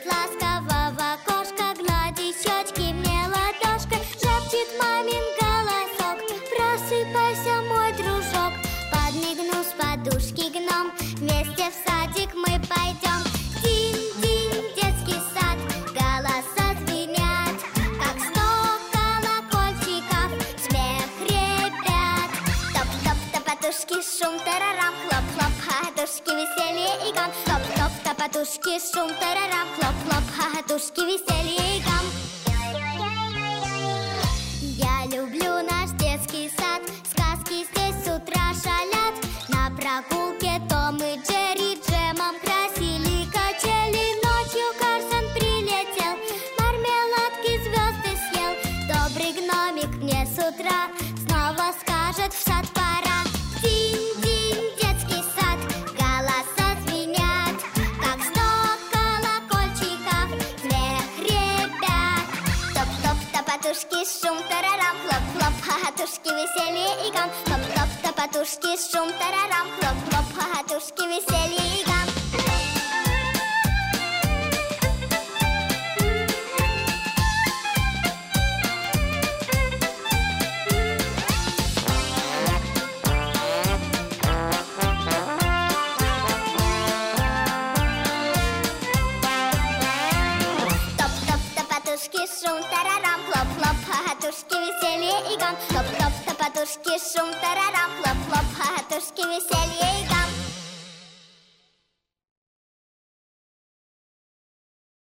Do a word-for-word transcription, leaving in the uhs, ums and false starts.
ласково в окошко, гладит щечки мне ладошкой, шепчет мамин голосок: просыпайся, мой дружок. Подмигнув с подушки гном, вместе в садик мы пойдем. Динь-динь, детский сад, голоса звенят, как сто колокольчиков, смех ребят. Топ-топ-топотушки, шум, тарарам, хлоп-хлоп, хохотушки, веселье и гам. Топ-топ-топотушки, шум, тарарам, хлоп-хлоп, хохотушки, веселье и гам. Я люблю наш детский сад, сказки здесь с утра шалят. На прогулке Том и Джерри джемом красили качели. Ночью Карсон прилетел, мармеладки звезды съел. Добрый гномик мне с утра снова скажет: в сад пора. Динь-динь, детский сад, голоса звенят, как сто колокольчиков, смех ребят. Топ-топ-топотушки, шум, тарарам, хлоп-хлоп, хохотушки, веселье и гам. Топ-топ-топотушки, шум, тарарам, хлоп-хлоп, хохотушки, веселье и гам. Топ-топ-топотушки, шум, тарарам, хлоп-хлоп, хохотушки, веселье и гам. Топ-топ-топотушки, шум, тарарам, хлоп-хлоп, хохотушки, веселье и гам.